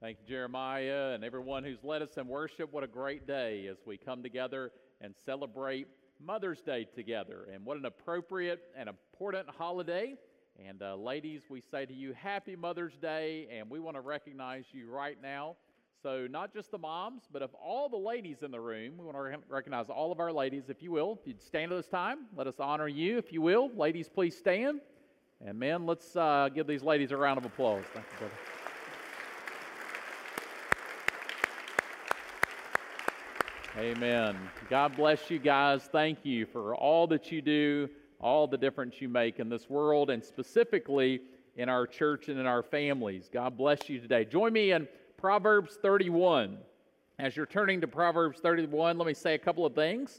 Thank you, Jeremiah, and everyone who's led us in worship. What a great day as we come together and celebrate Mother's Day together. And what an appropriate and important holiday. And ladies, we say to you, Happy Mother's Day, and we want to recognize you right now. So not just the moms, but of all the ladies in the room, we want to recognize all of our ladies, if you will. If you'd stand at this time, let us honor you, if you will. Ladies, please stand. And men, let's give these ladies a round of applause. Thank you, brother. Amen. God bless you guys. Thank you for all that you do, all the difference you make in this world, and specifically in our church and in our families. God bless you today. Join me in Proverbs 31. As you're turning to Proverbs 31, let me say a couple of things.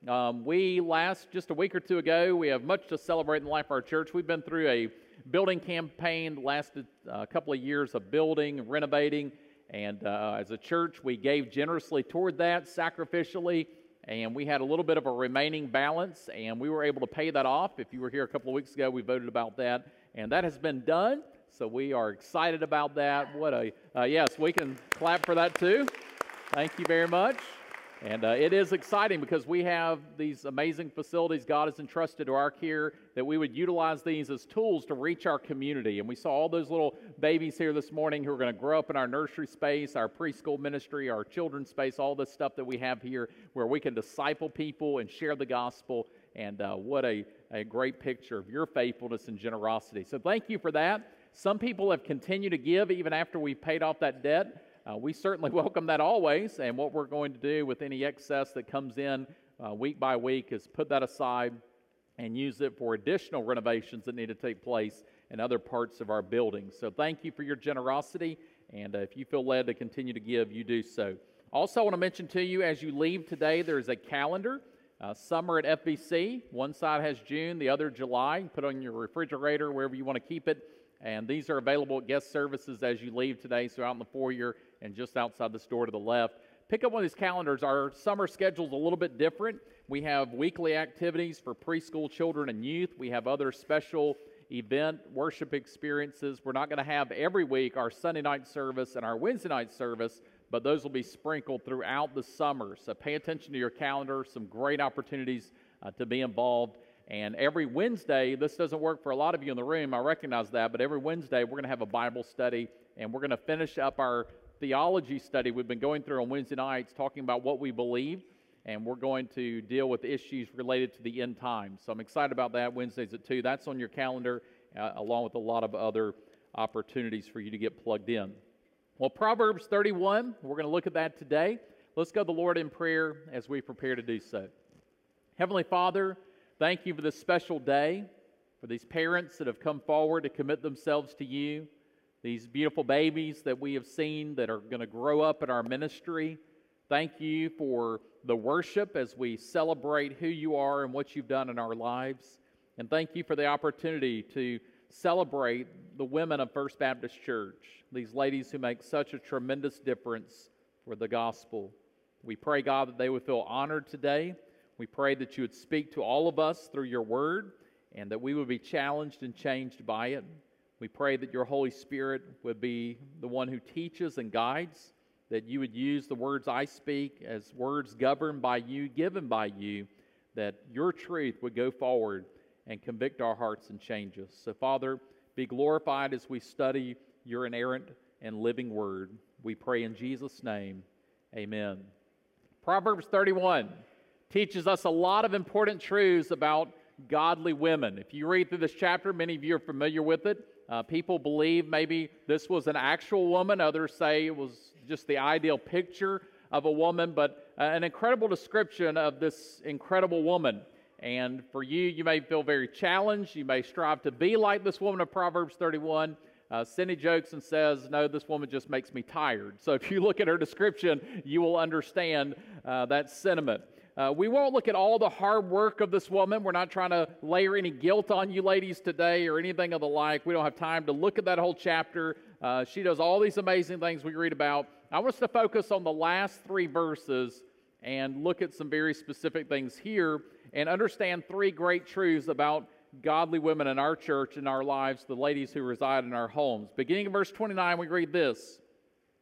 Just a week or two ago, we have much to celebrate in the life of our church. We've been through a building campaign, lasted a couple of years of building and renovating. And as a church, we gave generously toward that, sacrificially, and we had a little bit of a remaining balance, and we were able to pay that off. If you were here a couple of weeks ago, we voted about that, and that has been done, so we are excited about that. Yes, we can clap for that too. Thank you very much. And it is exciting because we have these amazing facilities God has entrusted to our care, that we would utilize these as tools to reach our community. And we saw all those little babies here this morning who are going to grow up in our nursery space, our preschool ministry, our children's space, all this stuff that we have here where we can disciple people and share the gospel. And what a great picture of your faithfulness and generosity. So thank you for that. Some people have continued to give even after we've paid off that debt. We certainly welcome that always, and what we're going to do with any excess that comes in week by week is put that aside and use it for additional renovations that need to take place in other parts of our building. So thank you for your generosity, and if you feel led to continue to give, you do so. Also, I want to mention to you, as you leave today, there's a calendar. Summer at FBC. One side has June, the other July. Put it on your refrigerator, wherever you want to keep it. And these are available at guest services as you leave today, so out in the foyer and just outside the store to the left. Pick up one of these calendars. Our summer schedule is a little bit different. We have weekly activities for preschool children and youth. We have other special event worship experiences. We're not going to have every week our Sunday night service and our Wednesday night service, but those will be sprinkled throughout the summer. So pay attention to your calendar. Some great opportunities to be involved. And every Wednesday, this doesn't work for a lot of you in the room, I recognize that, but every Wednesday we're going to have a Bible study, and we're going to finish up our theology study we've been going through on Wednesday nights, talking about what we believe, and we're going to deal with issues related to the end times. So I'm excited about that. Wednesdays at 2. That's on your calendar, along with a lot of other opportunities for you to get plugged in. Well, Proverbs 31, we're going to look at that today. Let's go to the Lord in prayer as we prepare to do so. Heavenly Father, thank you for this special day, for these parents that have come forward to commit themselves to you, these beautiful babies that we have seen that are going to grow up in our ministry. Thank you for the worship as we celebrate who you are and what you've done in our lives. And thank you for the opportunity to celebrate the women of First Baptist Church, these ladies who make such a tremendous difference for the gospel. We pray, God, that they would feel honored today. We pray that you would speak to all of us through your word and that we would be challenged and changed by it. We pray that your Holy Spirit would be the one who teaches and guides, that you would use the words I speak as words governed by you, given by you, that your truth would go forward and convict our hearts and change us. So, Father, be glorified as we study your inerrant and living word. We pray in Jesus' name, amen. Proverbs 31 teaches us a lot of important truths about godly women. If you read through this chapter, many of you are familiar with it. People believe maybe this was an actual woman. Others say it was just the ideal picture of a woman, but an incredible description of this incredible woman. And for you, you may feel very challenged. You may strive to be like this woman of Proverbs 31. Cindy jokes and says, no, this woman just makes me tired. So if you look at her description, you will understand that sentiment. We won't look at all the hard work of this woman. We're not trying to layer any guilt on you ladies today or anything of the like. We don't have time to look at that whole chapter. She does all these amazing things we read about. I want us to focus on the last 3 verses and look at some very specific things here and understand 3 great truths about godly women in our church and our lives, the ladies who reside in our homes. Beginning of verse 29, we read this.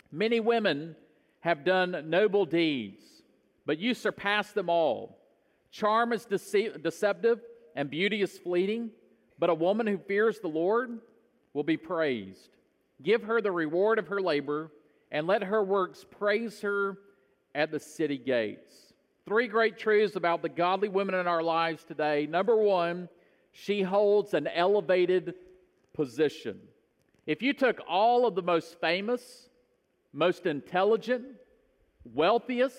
Many women have done noble deeds, but you surpass them all. Charm is deceptive and beauty is fleeting, but a woman who fears the Lord will be praised. Give her the reward of her labor, and let her works praise her at the city gates. 3 great truths about the godly women in our lives today. Number 1, she holds an elevated position. If you took all of the most famous, most intelligent, wealthiest,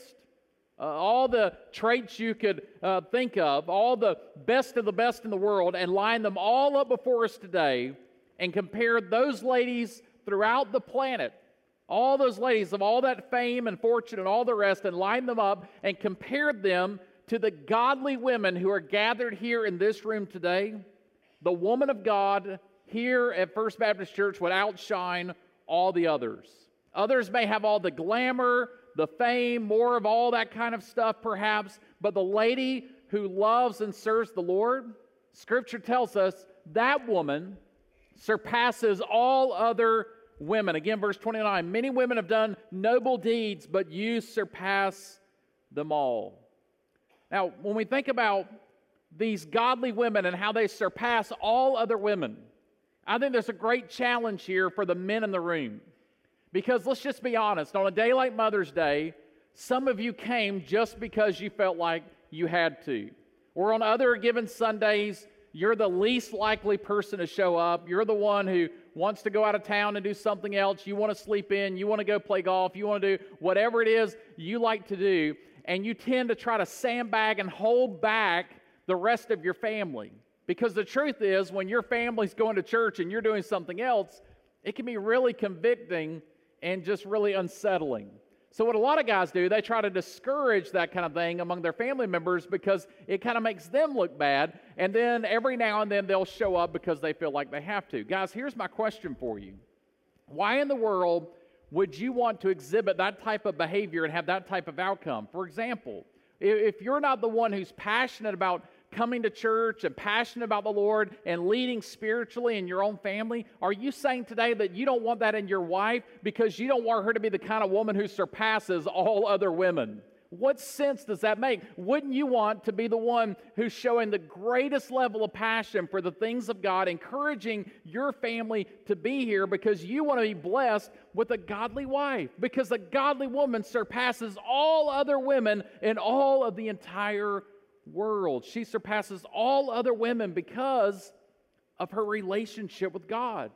all the traits you could think of, all the best in the world, and line them all up before us today, and compare those ladies throughout the planet, all those ladies of all that fame and fortune and all the rest, and line them up and compare them to the godly women who are gathered here in this room today, the woman of God here at First Baptist Church would outshine all the others. Others may have all the glamour, the fame, more of all that kind of stuff perhaps, but the lady who loves and serves the Lord, Scripture tells us that woman surpasses all other women. Again, verse 29, many women have done noble deeds, but you surpass them all. Now, when we think about these godly women and how they surpass all other women, I think there's a great challenge here for the men in the room. Because let's just be honest, on a day like Mother's Day, some of you came just because you felt like you had to. Or on other given Sundays, you're the least likely person to show up. You're the one who wants to go out of town and do something else. You want to sleep in. You want to go play golf. You want to do whatever it is you like to do. And you tend to try to sandbag and hold back the rest of your family. Because the truth is, when your family's going to church and you're doing something else, it can be really convicting and just really unsettling. So what a lot of guys do, they try to discourage that kind of thing among their family members because it kind of makes them look bad, and then every now and then they'll show up because they feel like they have to. Guys, here's my question for you. Why in the world would you want to exhibit that type of behavior and have that type of outcome? For example, if you're not the one who's passionate about coming to church and passionate about the Lord and leading spiritually in your own family, are you saying today that you don't want that in your wife because you don't want her to be the kind of woman who surpasses all other women? What sense does that make? Wouldn't you want to be the one who's showing the greatest level of passion for the things of God, encouraging your family to be here because you want to be blessed with a godly wife? Because a godly woman surpasses all other women in all of the entire world. She surpasses all other women because of her relationship with God.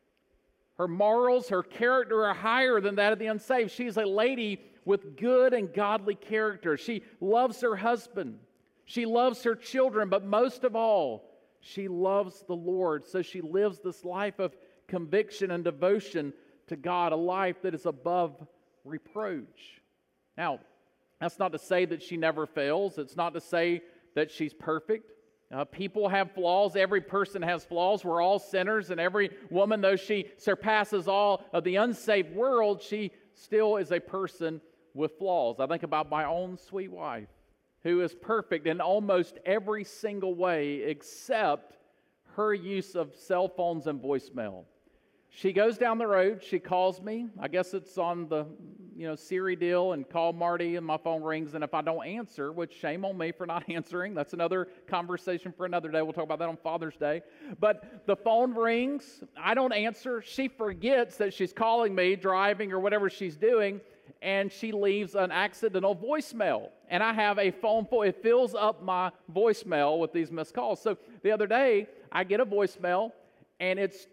Her morals, her character are higher than that of the unsaved. She's a lady with good and godly character. She loves her husband. She loves her children, but most of all, she loves the Lord. So she lives this life of conviction and devotion to God, a life that is above reproach. Now, that's not to say that she never fails. It's not to say that she's perfect. People have flaws. Every person has flaws. We're all sinners. And every woman, though she surpasses all of the unsaved world, she still is a person with flaws. I think about my own sweet wife, who is perfect in almost every single way except her use of cell phones and voicemail. She goes down the road, she calls me. I guess it's on the Siri deal, and call Marty, and my phone rings, and if I don't answer, which shame on me for not answering, that's another conversation for another day. We'll talk about that on Father's Day. But the phone rings, I don't answer. She forgets that she's calling me, driving or whatever she's doing, and she leaves an accidental voicemail. And I have a phone full. It fills up my voicemail with these missed calls. So the other day, I get a voicemail, and it's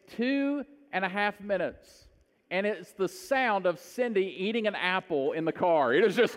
2.5 minutes. And it's the sound of Cindy eating an apple in the car. It is just,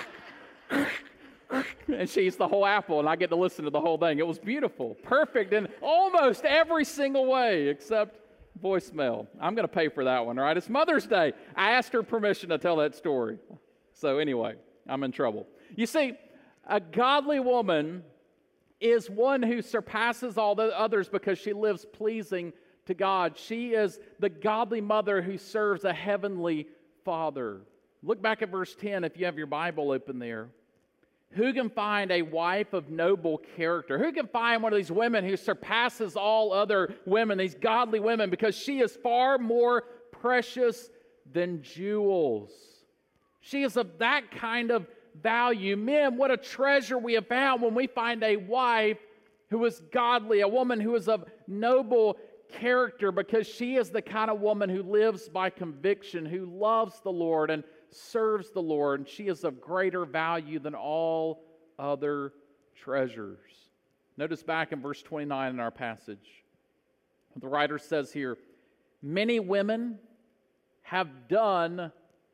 and she eats the whole apple, and I get to listen to the whole thing. It was beautiful, perfect in almost every single way except voicemail. I'm going to pay for that one, all right? It's Mother's Day. I asked her permission to tell that story. So anyway, I'm in trouble. You see, a godly woman is one who surpasses all the others because she lives pleasing to God. She is the godly mother who serves a heavenly Father. Look back at verse 10 if you have your Bible open there. Who can find a wife of noble character? Who can find one of these women who surpasses all other women, these godly women, because she is far more precious than jewels. She is of that kind of value. Men, what a treasure we have found when we find a wife who is godly, a woman who is of noble character, because she is the kind of woman who lives by conviction, who loves the Lord and serves the Lord, and she is of greater value than all other treasures. Notice back in verse 29 in our passage, the writer says here, many women have done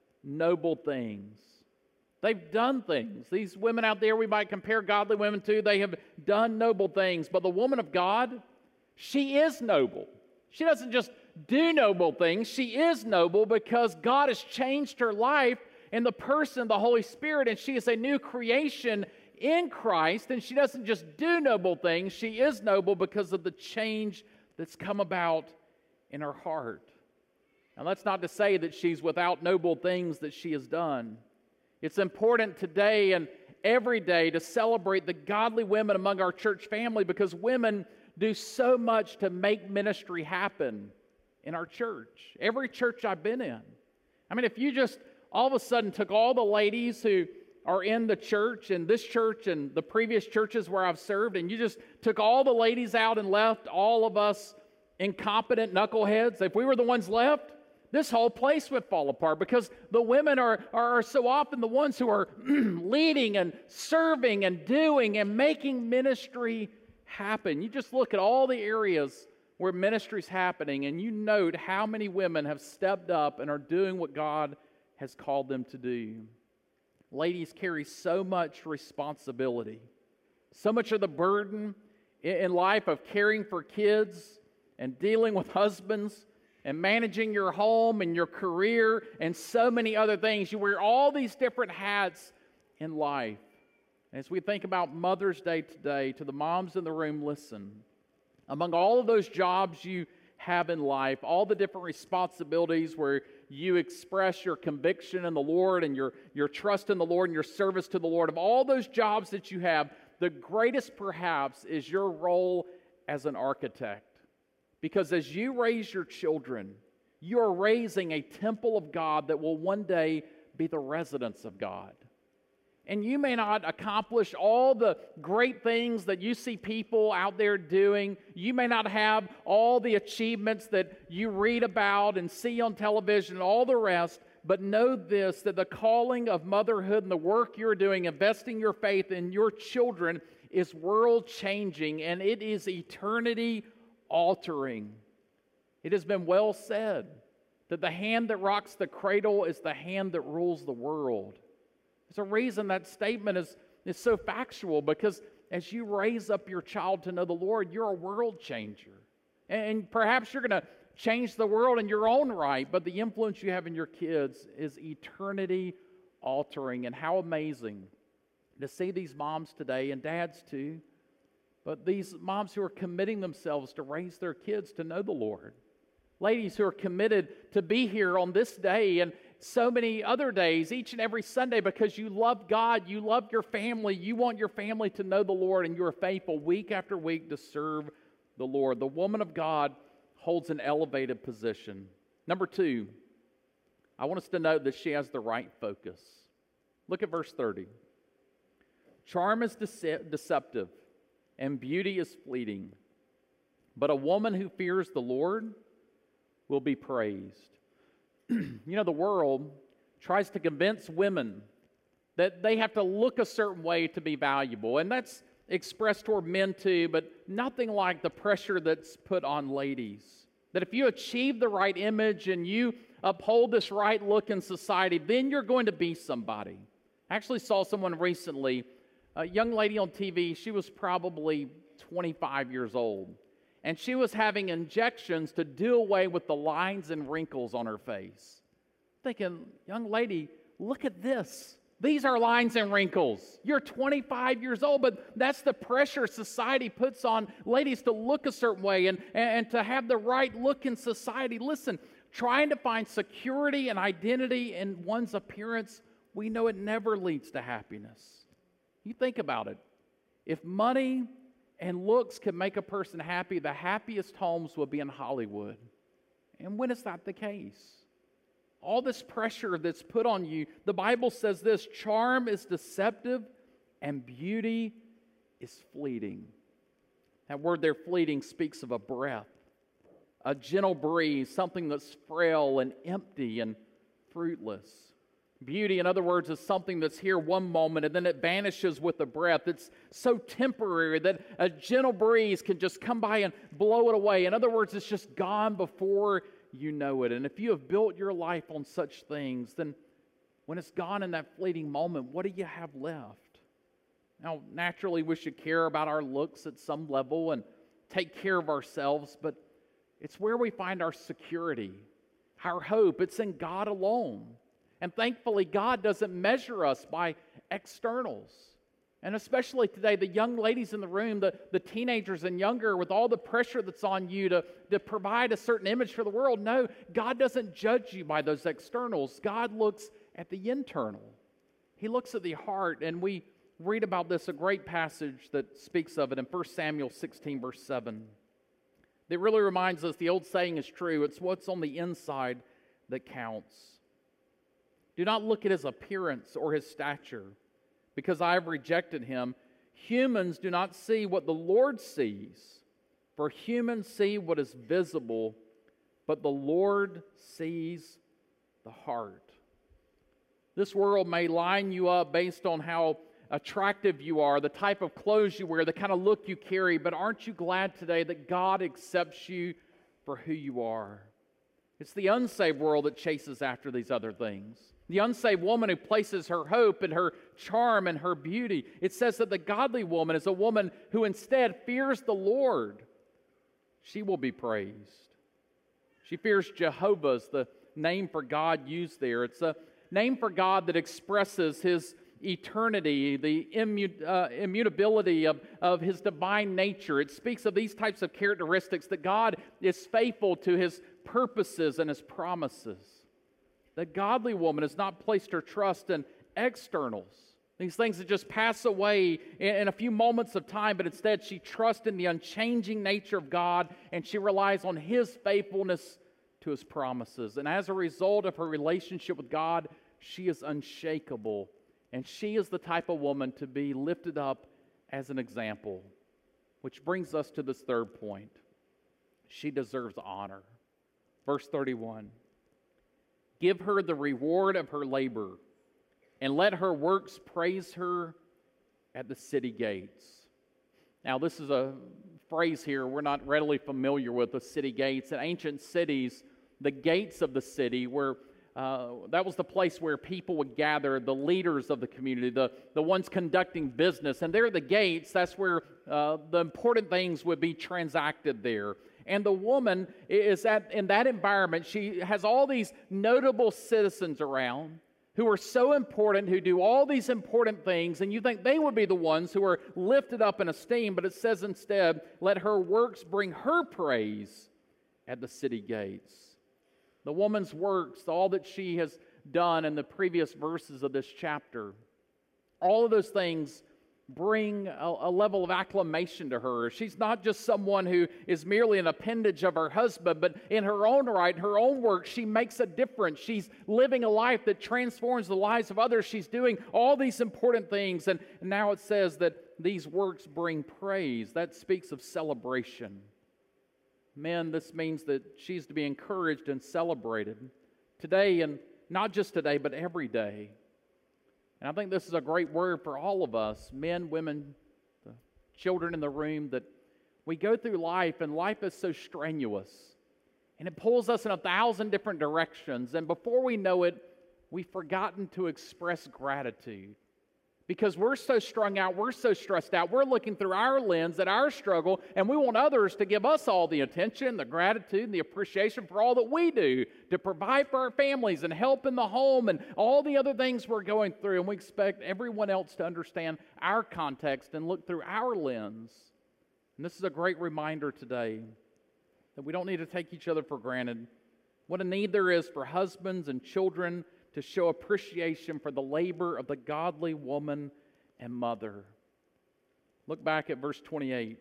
noble things. They've done things. These women out there we might compare godly women to, they have done noble things. But the woman of God, she is noble. She doesn't just do noble things. She is noble because God has changed her life in the person of the Holy Spirit, and she is a new creation in Christ. And she doesn't just do noble things. She is noble because of the change that's come about in her heart. Now, that's not to say that she's without noble things that she has done. It's important today and every day to celebrate the godly women among our church family, because women do so much to make ministry happen in our church. Every church I've been in. I mean, if you just all of a sudden took all the ladies who are in the church and this church and the previous churches where I've served, and you just took all the ladies out and left all of us incompetent knuckleheads, if we were the ones left, this whole place would fall apart, because the women are so often the ones who are leading and serving and doing and making ministry happen. You just look at all the areas where ministry is happening, and you note how many women have stepped up and are doing what God has called them to do. Ladies carry so much responsibility, so much of the burden in life of caring for kids and dealing with husbands and managing your home and your career and so many other things. You wear all these different hats in life. As we think about Mother's Day today, to the moms in the room, listen. Among all of those jobs you have in life, all the different responsibilities where you express your conviction in the Lord and your trust in the Lord and your service to the Lord, of all those jobs that you have, the greatest perhaps is your role as an architect. Because as you raise your children, you are raising a temple of God that will one day be the residence of God. And you may not accomplish all the great things that you see people out there doing. You may not have all the achievements that you read about and see on television and all the rest. But know this, that the calling of motherhood and the work you're doing, investing your faith in your children, is world-changing, and it is eternity-altering. It has been well said that the hand that rocks the cradle is the hand that rules the world. There's a reason that statement is so factual, because as you raise up your child to know the Lord, you're a world changer. And perhaps you're going to change the world in your own right, but the influence you have in your kids is eternity-altering. And how amazing to see these moms today, and dads too, but these moms who are committing themselves to raise their kids to know the Lord. Ladies who are committed to be here on this day and so many other days, each and every Sunday, because you love God, you love your family, you want your family to know the Lord, and you are faithful week after week to serve the Lord. The woman of God holds an elevated position. Number two, I want us to note that she has the right focus. Look at verse 30. Charm is deceptive, and beauty is fleeting, but a woman who fears the Lord will be praised. You know, the world tries to convince women that they have to look a certain way to be valuable, and that's expressed toward men too, but nothing like the pressure that's put on ladies. That if you achieve the right image and you uphold this right look in society, then you're going to be somebody. I actually saw someone recently, a young lady on TV. She was probably 25 years old, and she was having injections to do away with the lines and wrinkles on her face. Thinking, young lady, look at this. These are lines and wrinkles. You're 25 years old, but that's the pressure society puts on ladies to look a certain way and to have the right look in society. Listen, trying to find security and identity in one's appearance, we know it never leads to happiness. You think about it. If money and looks can make a person happy, the happiest homes will be in Hollywood. And when is that the case? all this pressure that's put on you, the Bible says this: charm is deceptive and beauty is fleeting. That word there, fleeting, speaks of a breath, a gentle breeze, something that's frail and empty and fruitless. Beauty, in other words, is something that's here one moment and then it vanishes with a breath. It's so temporary that a gentle breeze can just come by and blow it away. In other words, it's just gone before you know it. And if you have built your life on such things, then when it's gone in that fleeting moment, what do you have left? Now, naturally, we should care about our looks at some level and take care of ourselves, but it's where we find our security, our hope. It's in God alone. And thankfully, God doesn't measure us by externals. And especially today, the young ladies in the room, the teenagers and younger, with all the pressure that's on you to provide a certain image for the world. No, God doesn't judge you by those externals. God looks at the internal. He looks at the heart, and we read about this, a great passage that speaks of it in 1 Samuel 16, verse 7. It really reminds us the old saying is true. It's what's on the inside that counts. Do not look at his appearance or his stature, because I have rejected him. Humans do not see what the Lord sees, for humans see what is visible, but the Lord sees the heart. This world may line you up based on how attractive you are, the type of clothes you wear, the kind of look you carry, but aren't you glad today that God accepts you for who you are? It's the unsaved world that chases after these other things. The unsaved woman who places her hope in her charm and her beauty. It says that the godly woman is a woman who instead fears the Lord. She will be praised. She fears Jehovah, is the name for God used there. It's a name for God that expresses His eternity, the immutability of His divine nature. It speaks of these types of characteristics, that God is faithful to His purposes and His promises. The godly woman has not placed her trust in externals, these things that just pass away in a few moments of time, but instead she trusts in the unchanging nature of God, and she relies on His faithfulness to His promises. And as a result of her relationship with God, she is unshakable, and she is the type of woman to be lifted up as an example. Which brings us to this third point. She deserves honor. Verse 31. Give her the reward of her labor, and let her works praise her at the city gates. Now, this is a phrase here we're not readily familiar with, the city gates. In ancient cities, the gates of the city were that was the place where people would gather, the leaders of the community, the ones conducting business. And there, the gates, that's where the important things would be transacted there. And the woman is in that environment. She has all these notable citizens around who are so important, who do all these important things, and you think they would be the ones who are lifted up in esteem, but it says instead, let her works bring her praise at the city gates. The woman's works, all that she has done in the previous verses of this chapter, all of those things bring a level of acclamation to her. She's not just someone who is merely an appendage of her husband, but in her own right, her own work, she makes a difference. She's living a life that transforms the lives of others. She's doing all these important things. And now it says that these works bring praise. That speaks of celebration. Men, this means that she's to be encouraged and celebrated today, and not just today, but every day. And I think this is a great word for all of us, men, women, the children in the room, that we go through life, and life is so strenuous, and it pulls us in 1,000 different directions, and before we know it, we've forgotten to express gratitude. Because we're so strung out, we're so stressed out, we're looking through our lens at our struggle, and we want others to give us all the attention, the gratitude, and the appreciation for all that we do to provide for our families and help in the home and all the other things we're going through. And we expect everyone else to understand our context and look through our lens. And this is a great reminder today that we don't need to take each other for granted. What a need there is for husbands and children to show appreciation for the labor of the godly woman and mother. Look back at verse 28.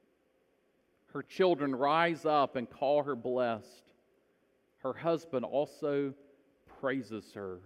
Her children rise up and call her blessed. Her husband also praises her.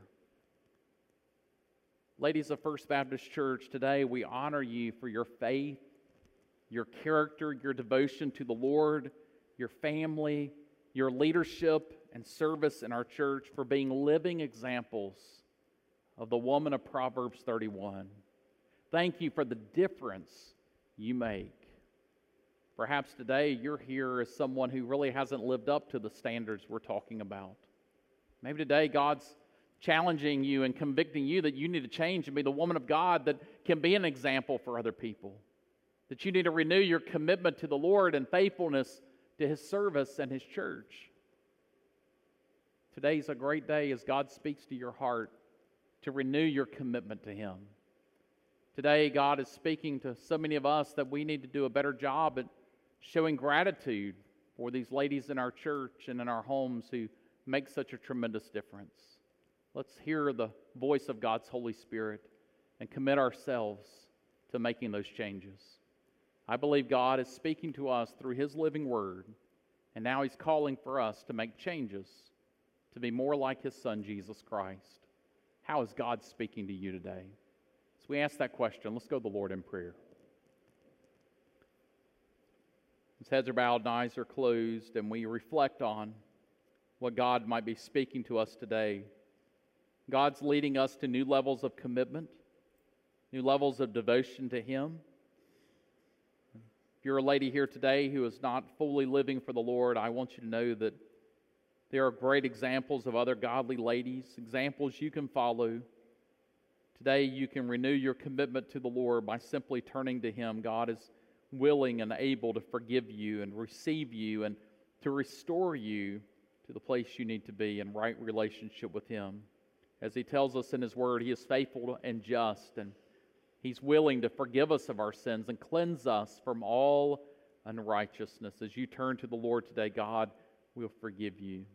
Ladies of First Baptist Church, today we honor you for your faith, your character, your devotion to the Lord, your family, your leadership and service in our church, for being living examples of the woman of Proverbs 31. Thank you for the difference you make. Perhaps today you're here as someone who really hasn't lived up to the standards we're talking about. Maybe today God's challenging you and convicting you that you need to change and be the woman of God that can be an example for other people. That you need to renew your commitment to the Lord and faithfulness to His service and His church. Today's a great day as God speaks to your heart to renew your commitment to Him. Today, God is speaking to so many of us that we need to do a better job at showing gratitude for these ladies in our church and in our homes who make such a tremendous difference. Let's hear the voice of God's Holy Spirit and commit ourselves to making those changes. I believe God is speaking to us through His living Word, and now He's calling for us to make changes to be more like His Son, Jesus Christ. How is God speaking to you today? As we ask that question, let's go to the Lord in prayer. As heads are bowed and eyes are closed, and we reflect on what God might be speaking to us today. God's leading us to new levels of commitment, new levels of devotion to Him. If you're a lady here today who is not fully living for the Lord, I want you to know that there are great examples of other godly ladies, examples you can follow. Today you can renew your commitment to the Lord by simply turning to Him. God is willing and able to forgive you and receive you and to restore you to the place you need to be in right relationship with Him. As He tells us in His Word, He is faithful and just, and He's willing to forgive us of our sins and cleanse us from all unrighteousness. As you turn to the Lord today, God will forgive you.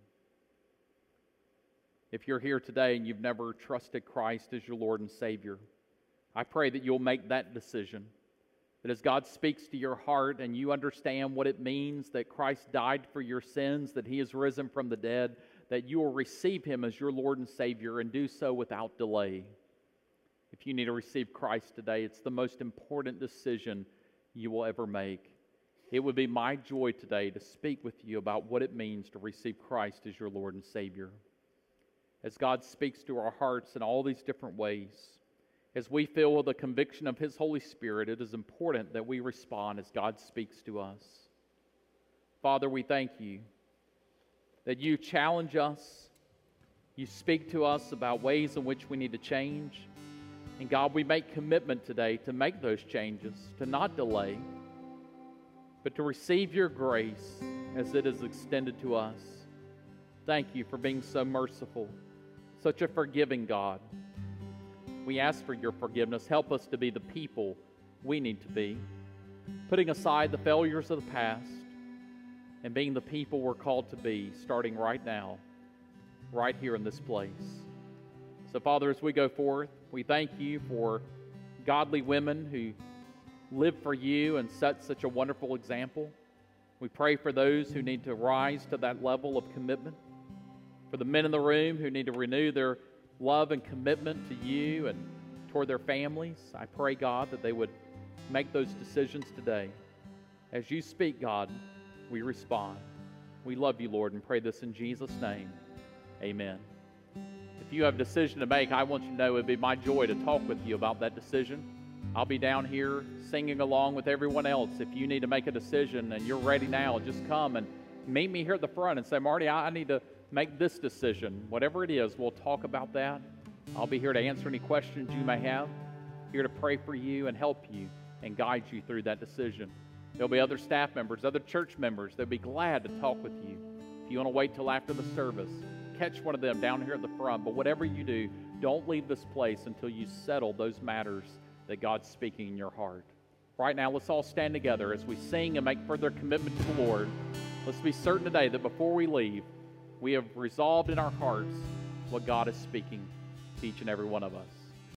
If you're here today and you've never trusted Christ as your Lord and Savior, I pray that you'll make that decision. That as God speaks to your heart and you understand what it means that Christ died for your sins, that He is risen from the dead, that you will receive Him as your Lord and Savior and do so without delay. If you need to receive Christ today, it's the most important decision you will ever make. It would be my joy today to speak with you about what it means to receive Christ as your Lord and Savior. As God speaks to our hearts in all these different ways, as we feel the conviction of His Holy Spirit, it is important that we respond as God speaks to us. Father, we thank you that you challenge us, you speak to us about ways in which we need to change. And God, we make commitment today to make those changes, to not delay, but to receive your grace as it is extended to us. Thank you for being so merciful, such a forgiving God. We ask for your forgiveness. Help us to be the people we need to be, putting aside the failures of the past and being the people we're called to be, starting right now, right here in this place. So, Father, as we go forth, we thank you for godly women who live for you and set such a wonderful example. We pray for those who need to rise to that level of commitment, for the men in the room who need to renew their love and commitment to you and toward their families. I pray, God, that they would make those decisions today. As you speak, God, we respond. We love you, Lord, and pray this in Jesus' name. Amen. If you have a decision to make, I want you to know it would be my joy to talk with you about that decision. I'll be down here singing along with everyone else. If you need to make a decision and you're ready now, just come and meet me here at the front and say, Marty, I need to make this decision. Whatever it is, we'll talk about that. I'll be here to answer any questions you may have, here to pray for you and help you and guide you through that decision. There'll be other staff members, other church members. They'll be glad to talk with you. If you want to wait till after the service, catch one of them down here at the front. But whatever you do, don't leave this place until you settle those matters that God's speaking in your heart. Right now, let's all stand together as we sing and make further commitment to the Lord. Let's be certain today that before we leave, we have resolved in our hearts what God is speaking to each and every one of us.